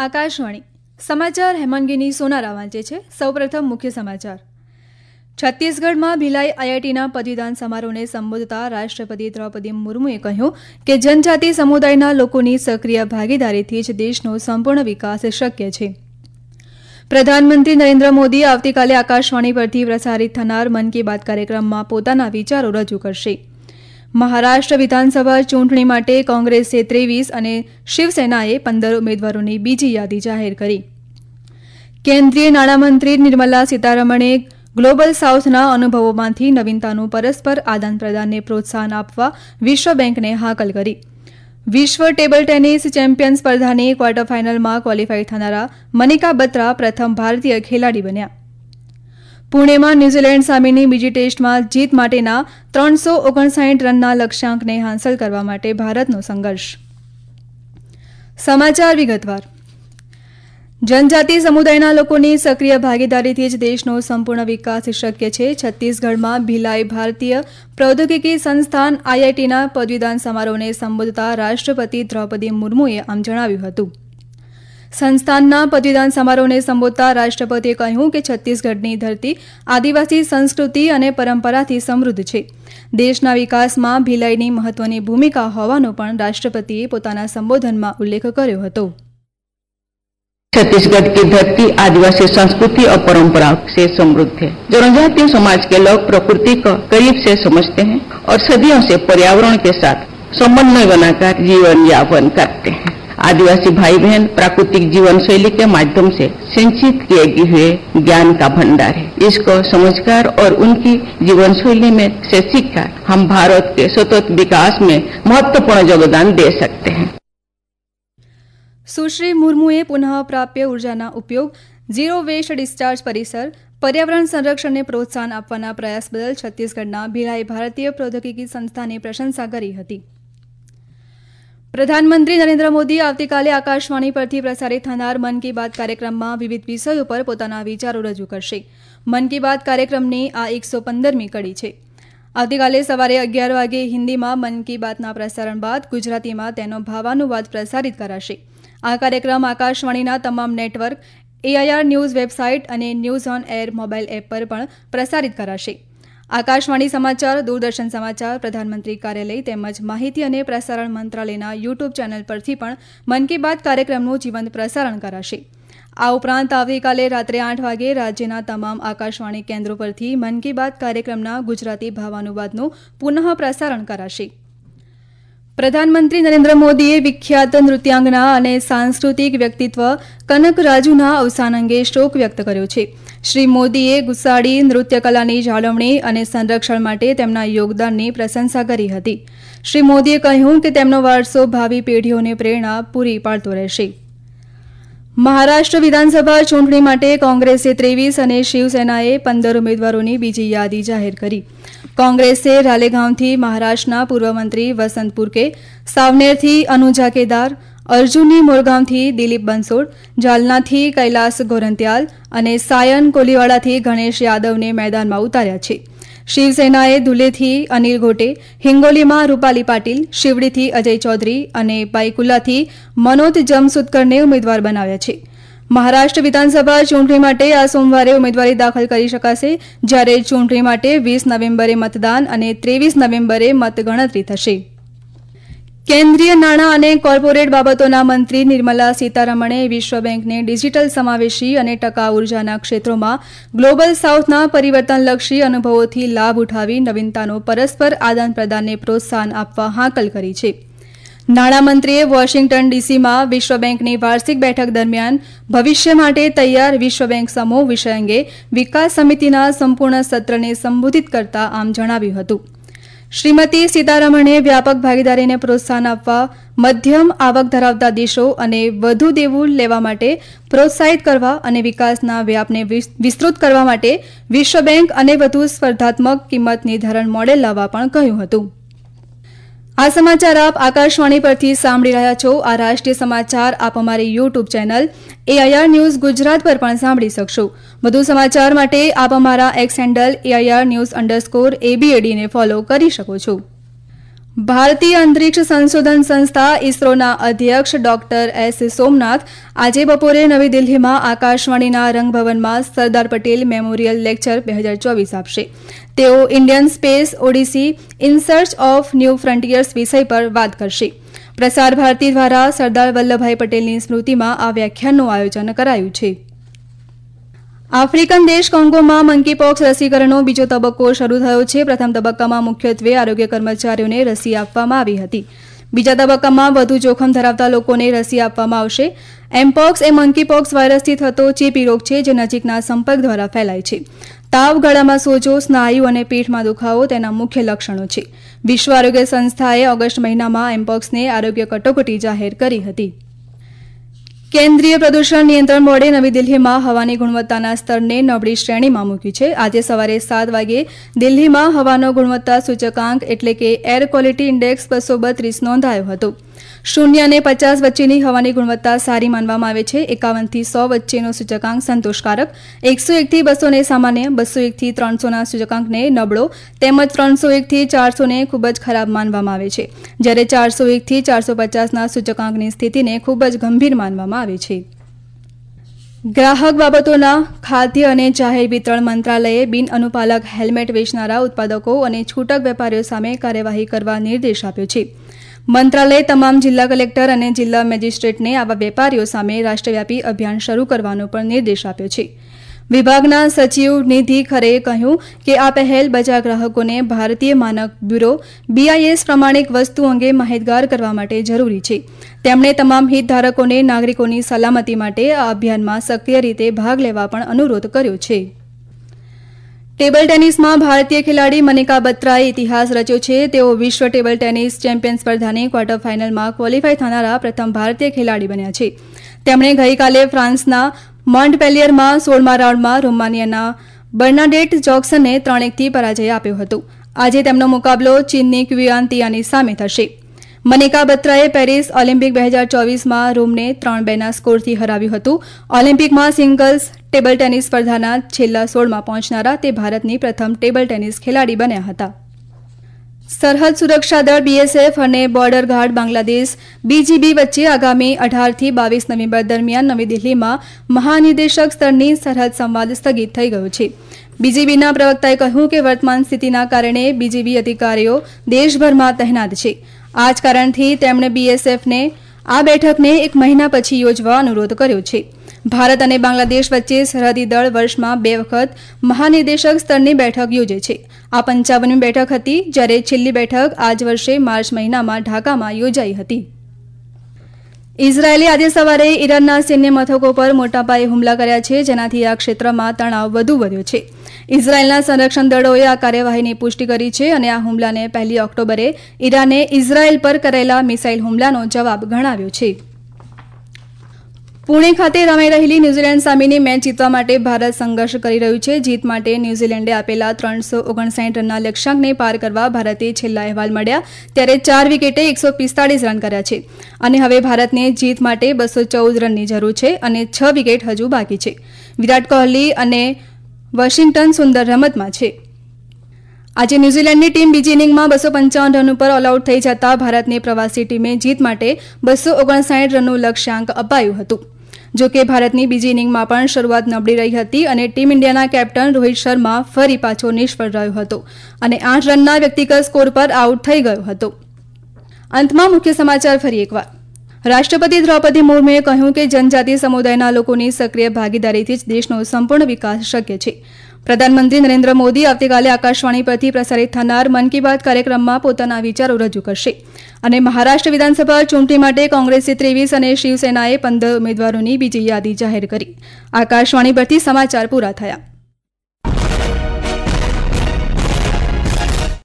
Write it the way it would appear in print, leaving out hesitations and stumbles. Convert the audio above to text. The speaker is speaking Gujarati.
આકાશવાણી સમાચાર હેમાંગીની સોનારા વાંચે છે. સૌપ્રથમ મુખ્ય સમાચાર. છત્તીસગઢમાં ભિલાઈ આઈઆઈટીના પદવીદાન સમારોહને સંબોધતા રાષ્ટ્રપતિ દ્રૌપદી મુર્મુએ કહ્યું કે જનજાતિ સમુદાયના લોકોની સક્રિય ભાગીદારીથી જ દેશનો સંપૂર્ણ વિકાસ શક્ય છે. પ્રધાનમંત્રી નરેન્દ્ર મોદી આવતીકાલે આકાશવાણી પરથી પ્રસારિત થનાર મન કી બાત કાર્યક્રમમાં પોતાના વિચારો રજૂ કરશે. મહારાષ્ટ્ર વિધાનસભા ચૂંટણી માટે કોંગ્રેસે 23 અને શિવસેનાએ 15 ઉમેદવારોની બીજી યાદી જાહેર કરી. કેન્દ્રીય નાણામંત્રી નિર્મલા સીતારમણે ગ્લોબલ સાઉથના અનુભવોમાંથી નવીનતાનું પરસ્પર આદાન પ્રદાનને પ્રોત્સાહન આપવા વિશ્વ બેંકને હાકલ કરી. વિશ્વ ટેબલ ટેનિસ ચેમ્પિયન સ્પર્ધાની ક્વાર્ટર ફાઇનલમાં ક્વોલિફાય થનારા મનિકા બત્રા પ્રથમ ભારતીય ખેલાડી બન્યા. પુણેમાં ન્યૂઝીલેન્ડ સામેની બીજી ટેસ્ટમાં જીત માટેના 359 રનના લક્ષ્યાંકને હાંસલ કરવા માટે ભારતનો સંઘર્ષ. સમાચાર વિગતવાર. જનજાતિ સમુદાયના લોકોની સક્રિય ભાગીદારીથી જ દેશનો સંપૂર્ણ વિકાસ શક્ય છે. છત્તીસગઢમાં ભિલાઈ ભારતીય પ્રૌદ્યોગિકી સંસ્થાન આઈઆઈટીના પદવીદાન સમારોહને સંબોધતા રાષ્ટ્રપતિ દ્રૌપદી મુર્મુએ આમ જણાવ્યું હતું. સંસ્થાનના પદવીદાન સમારોહને સંબોધતા રાષ્ટ્રપતિએ કહ્યું કે છત્તીસગઢની ધરતી આદિવાસી સંસ્કૃતિ અને પરંપરાથી સમૃદ્ધ છે. દેશના વિકાસમાં ભિલાઈની મહત્વની ભૂમિકા હોવાનો પણ રાષ્ટ્રપતિએ પોતાના સંબોધનમાં ઉલ્લેખ કર્યો હતો. छत्तीसगढ़ की धरती आदिवासी संस्कृति और परंपराओं से समृद्ध है. जनजातीय समाज के लोग प्रकृति को करीब से समझते हैं और सदियों से पर्यावरण के साथ समन्वय बनाकर जीवन यापन करते हैं. आदिवासी भाई बहन प्राकृतिक जीवन शैली के माध्यम से संचित किए हुए ज्ञान का भंडार है. इसको समझकर और उनकी जीवन शैली में से सीखकर हम भारत के सतत विकास में महत्वपूर्ण योगदान दे सकते हैं. સુશ્રી મુર્મુએ પુનઃ પ્રાપ્ય ઉર્જાના ઉપયોગ, ઝીરો વેસ્ટ ડિસ્ચાર્જ પરિસર, પર્યાવરણ સંરક્ષણને પ્રોત્સાહન આપવાના પ્રયાસ બદલ છત્તીસગઢના ભિલાઈ ભારતીય પ્રૌદ્યોગિકી સંસ્થાની પ્રશંસા કરી હતી. પ્રધાનમંત્રી નરેન્દ્ર મોદી આવતીકાલે આકાશવાણી પરથી પ્રસારિત થનાર મન કી બાત કાર્યક્રમમાં વિવિધ વિષયો પર પોતાના વિચારો રજૂ કરશે. મન કી બાત કાર્યક્રમની આ 115મી કડી છે. આવતીકાલે સવારે 11 વાગે હિન્દીમાં મન કી બાતના પ્રસારણ બાદ ગુજરાતીમાં તેનો ભાવાનુવાદ પ્રસારિત કરાશે. આ કાર્યક્રમ આકાશવાણીના તમામ નેટવર્ક, એઆઈઆર ન્યૂઝ વેબસાઇટ અને news on air mobile app પર પણ પ્રસારિત કરાશે. આકાશવાણી સમાચાર, દૂરદર્શન સમાચાર, પ્રધાનમંત્રી કાર્યાલય તેમજ માહિતી અને પ્રસારણ મંત્રાલયના યુટ્યુબ ચેનલ પરથી પણ મન કી બાત કાર્યક્રમનું જીવંત પ્રસારણ કરાશે. આ ઉપરાંત આવતીકાલે રાત્રે 8 વાગે રાજ્યના તમામ આકાશવાણી કેન્દ્રો પરથી મન કી બાત કાર્યક્રમના ગુજરાતી ભાવાનુવાદનું પુનઃ પ્રસારણ કરાશે. પ્રધાનમંત્રી નરેન્દ્ર મોદીએ વિખ્યાત નૃત્યાંગના અને સાંસ્કૃતિક વ્યક્તિત્વ કનક રાજુના અવસાન અંગે શોક વ્યક્ત કર્યો છે. શ્રી મોદીએ ગુસ્સાડી નૃત્યકલાની જાળવણી અને સંરક્ષણ માટે તેમના યોગદાનની પ્રશંસા કરી હતી. શ્રી મોદીએ કહ્યું કે તેમનો વારસો ભાવિ પેઢીઓને પ્રેરણા પૂરી પાડતો રહેશે. મહારાષ્ટ્ર વિધાનસભા ચૂંટણી માટે કોંગ્રેસે 23 અને શિવસેનાએ 15 ઉમેદવારોની બીજી યાદી જાહેર કરી. કોંગ્રેસે રાલેગાંવથી મહારાષ્ટ્રના પૂર્વ મંત્રી વસંત પુરકે, સાવનેરથી અનુજા કેદાર, અર્જુનની મોરગાંવથી દિલીપ બંસોડ, જાલનાથી કૈલાસ ગોરંત્યાલ અને સાયન કોલીવાડાથી ગણેશ યાદવને મેદાનમાં ઉતાર્યા છે. શિવસેનાએ ધુલેથી અનિલ ગોટે, હિંગોલીમાં રૂપાલી પાટીલ, શિવડીથી અજય ચૌધરી અને બાઈકુલ્લાથી મનોજ જમસુદકરને ઉમેદવાર બનાવ્યા છે. મહારાષ્ટ્ર વિધાનસભા ચૂંટણી માટે આ સોમવારે ઉમેદવારી દાખલ કરી શકાશે, જ્યારે ચૂંટણી માટે 20 નવેમ્બરે મતદાન અને 23 નવેમ્બરે મતગણતરી થશે. કેન્દ્રીય નાણાં અને કોર્પોરેટ બાબતોના મંત્રી નિર્મલા સીતારમણે વિશ્વ બેંકને ડિજિટલ સમાવેશી અને ટકાઉ ઉર્જાના ક્ષેત્રોમાં ગ્લોબલ સાઉથના પરિવર્તનલક્ષી અનુભવોથી લાભ ઉઠાવી નવીનતાનો પરસ્પર આદાન પ્રદાનને પ્રોત્સાહન આપવા હાકલ કરી છે. નાણામંત્રીએ વોશિંગ્ટન ડીસીમાં વિશ્વ બેંકની વાર્ષિક બેઠક દરમિયાન ભવિષ્ય માટે તૈયાર વિશ્વ બેંક સમૂહ વિષય અંગે વિકાસ સમિતિના સંપૂર્ણ સત્રને સંબોધિત કરતા આમ જણાવ્યું હતું. શ્રીમતી સીતારમણે વ્યાપક ભાગીદારીને પ્રોત્સાહન આપવા, મધ્યમ આવક ધરાવતા દેશો અને વધુ દેવું લેવા માટે પ્રોત્સાહિત કરવા અને વિકાસના વ્યાપને વિસ્તૃત કરવા માટે વિશ્વ બેંક અને વધુ સ્પર્ધાત્મક કિંમત નિર્ધારણ મોડેલ લાવવા પણ કહ્યું હતું. આ સમાચાર આપ આકાશવાણી પરથી સાંભળી રહ્યા છો. આ રાષ્ટ્રીય સમાચાર આપ અમારી YouTube channel AIR news Gujarat પર પણ સાંભળી શકશો. વધુ સમાચાર માટે આપ અમારા એક્સ હેન્ડલ AIR News_ABAD ને ફોલો કરી શકો છો. ભારતીય અંતરિક્ષ સંશોધન સંસ્થા ઇસરોના અધ્યક્ષ ડોક્ટર એસ સોમનાથ આજે બપોરે નવી દિલ્હીમાં આકાશવાણીના રંગભવનમાં સરદાર પટેલ મેમોરિયલ લેક્ચર 2024 આપશે. તેઓ Indian space odyssey in search of new frontiers વિષય પર વાત કરશે. પ્રસાર ભારતી દ્વારા સરદાર વલ્લભભાઈ પટેલની સ્મૃતિમાં આ વ્યાખ્યાનનું આયોજન કરાયું છે. આફ્રિકન દેશ કોંગોમાં મંકીપોક્સ રસીકરણનો બીજો તબક્કો શરૂ થયો છે. પ્રથમ તબક્કામાં મુખ્યત્વે આરોગ્ય કર્મચારીઓને રસી આપવામાં આવી હતી. બીજા તબક્કામાં વધુ જોખમ ધરાવતા લોકોને રસી આપવામાં આવશે. એમપોક્સ એ મંકીપોક્સ વાયરસથી થતો ચેપી રોગ છે જે નજીકના સંપર્ક દ્વારા ફેલાય છે. તાવ, ગળામાં સોજો, સ્નાયુ અને પીઠમાં દુખાવો તેના મુખ્ય લક્ષણો છે. વિશ્વ આરોગ્ય સંસ્થાએ ઓગસ્ટ મહિનામાં એમપોક્સને આરોગ્ય કટોકટી જાહેર કરી હતી. કેન્દ્રીય પ્રદૂષણ નિયંત્રણ બોર્ડે નવી દિલ્હીમાં હવાની ગુણવત્તાના સ્તરને નબળી શ્રેણીમાં મૂક્યું છે. આજે સવારે 7 વાગે દિલ્હીમાં હવાનો ગુણવત્તા સૂચકાંક એટલે કે એર ક્વોલિટી ઇન્ડેક્સ 232 નોંધાયો હતો. 0 અને 50 વચ્ચેની હવાની ગુણવત્તા સારી માનવામાં આવે છે. 51 થી 100 વચ્ચેનો સૂચકાંક સંતોષકારક, 101 થી 200 ને સામાન્ય, 201 થી 300ના સૂચકાંકને નબળો તેમજ 301 થી 400ને ખૂબ જ ખરાબ માનવામાં આવે છે, જ્યારે 401 થી 450ના સૂચકાંકની સ્થિતિને ખૂબ જ ગંભીર માનવામાં આવે છે. ગ્રાહક બાબતોના ખાદ્ય અને જાહેર વિતરણ મંત્રાલયે બિન અનુપાલક હેલ્મેટ વેચનારા ઉત્પાદકો અને છૂટક વેપારીઓ સામે કાર્યવાહી કરવા નિર્દેશ આપ્યો છે. મંત્રાલયે તમામ જિલ્લા કલેક્ટર અને જિલ્લા મેજિસ્ટ્રેટને આવા વેપારીઓ સામે રાષ્ટ્રવ્યાપી અભિયાન શરૂ કરવાનો પણ નિર્દેશ આપ્યો છે. વિભાગના સચિવ નિધિ ખરેએ કહ્યું કે આ પહેલ બજાર ગ્રાહકોને ભારતીય માનક બ્યુરો BIS પ્રમાણિક વસ્તુ અંગે માહિતગાર કરવા માટે જરૂરી છે. તેમણે તમામ હિતધારકોને નાગરિકોની સલામતી માટે આ અભિયાનમાં સક્રિય રીતે ભાગ લેવા પણ અનુરોધ કર્યો છે. ટેબલ ટેનિસમાં ભારતીય ખેલાડી મનિકા બત્રાએ ઇતિહાસ રચ્યો છે. તેઓ વિશ્વ ટેબલ ટેનિસ ચેમ્પિયન સ્પર્ધાની ક્વાર્ટર ફાઇનલમાં ક્વોલિફાય થનારા પ્રથમ ભારતીય ખેલાડી બન્યા છે. તેમણે ગઈકાલે ફ્રાન્સના મોન્ટપેલિયરમાં 16મા રાઉન્ડમાં રોમાનિયાના બર્નાડેટ જોક્સનને 3-1થી પરાજય આપ્યો હતો. આજે તેમનો મુકાબલો ચીનની ક્વિયાન તિયાની સામે થશે. મનિકા બત્રાએ પેરિસ ઓલિમ્પિક 2024માં રોમને 3-2ના સ્કોરથી હરાવ્યું હતું. ઓલિમ્પિકમાં સિંગલ્સ ટેબલ ટેનિસ સ્પર્ધાના છેલ્લા 16માં પહોંચનારા તે ભારતની પ્રથમ ટેબલ ટેનિસ ખેલાડી બન્યા હતા. સરહદ સુરક્ષા દળ BSF અને બોર્ડર ગાર્ડ બાંગ્લાદેશ BGB વચ્ચે આગામી 18થી 22 નવેમ્બર દરમિયાન નવી દિલ્હીમાં મહાનિદેશક સ્તરની સરહદ સંવાદ સ્થગિત થઈ ગયો છે. BGBના પ્રવક્તાએ કહ્યું કે વર્તમાન સ્થિતિના કારણે BGB અધિકારીઓ દેશભરમાં તહેનાત છે. આ જ કારણથી તેમણે BSFને આ બેઠકને 1 મહિના પછી યોજવા અનુરોધ કર્યો છે. ભારત અને બાંગ્લાદેશ વચ્ચે સરહદી દળ વર્ષમાં 2 વખત મહાનિદેશક સ્તરની બેઠક યોજે છે. આ 55મી બેઠક હતી, જ્યારે છેલ્લી બેઠક આ જ વર્ષે માર્ચ મહિનામાં ઢાકામાં યોજાઈ હતી. ઇઝરાયેલે આજે સવારે ઈરાનના સૈન્ય મથકો પર મોટા પાયે હુમલા કર્યા છે, જેનાથી આ ક્ષેત્રમાં તણાવ વધુ વધ્યો છે. ઇઝરાયેલના સંરક્ષણ દળોએ આ કાર્યવાહીની પુષ્ટિ કરી છે અને આ હુમલાને 1 ઓક્ટોબરે ઈરાને ઇઝરાયેલ પર કરેલા મિસાઇલ હુમલાનો જવાબ ગણાવ્યો છે. પુણે ખાતે રમાઈ રહેલી ન્યૂઝીલેન્ડ સામેની મેચ જીતવા માટે ભારત સંઘર્ષ કરી રહ્યું છે. જીત માટે ન્યૂઝીલેન્ડે આપેલા 359 રનના લક્ષ્યાંકને પાર કરવા ભારતે છેલ્લા અહેવાલ મળ્યા ત્યારે 4 વિકેટે 145 રન કર્યા છે અને હવે ભારતને જીત માટે 214 રનની જરૂર છે અને 6 વિકેટ હજુ બાકી છે. વિરાટ કોહલી અને વોશિંગ્ટન સુંદર રમતમાં છે. આજે ન્યૂઝીલેન્ડની ટીમ બીજી ઇનિંગમાં 255 રન ઉપર ઓલ આઉટ થઈ જતા ભારતની પ્રવાસી ટીમે જીત માટે 259 રનનું લક્ષ્યાંક અપાયું હતું. જો કે ભારતની બીજી ઇનિંગમાં પણ શરૂઆત નબળી રહી હતી અને ટીમ ઇન્ડિયાના કેપ્ટન રોહિત શર્મા ફરી પાછો નિષ્ફળ રહ્યો હતો અને 8 રનના વ્યક્તિગત સ્કોર પર આઉટ થઈ ગયો હતો. અંતમાં મુખ્ય સમાચાર ફરી એકવાર. રાષ્ટ્રપતિ દ્રૌપદી મુર્મુએ કહ્યું કે જનજાતિ સમુદાયના લોકોની સક્રિય ભાગીદારીથી જ દેશનો સંપૂર્ણ વિકાસ શક્ય છે. પ્રધાનમંત્રી નરેન્દ્ર મોદી આવતીકાલે આકાશવાણી પરથી પ્રસારિત થનાર મન કી બાત કાર્યક્રમમાં પોતાના વિચારો રજૂ કરશે અને મહારાષ્ટ્ર વિધાનસભા ચૂંટણી માટે કોંગ્રેસે 23 અને શિવસેનાએ 15 ઉમેદવારોની બીજી યાદી જાહેર કરી. આકાશવાણી પરથી સમાચાર પૂરા થયા.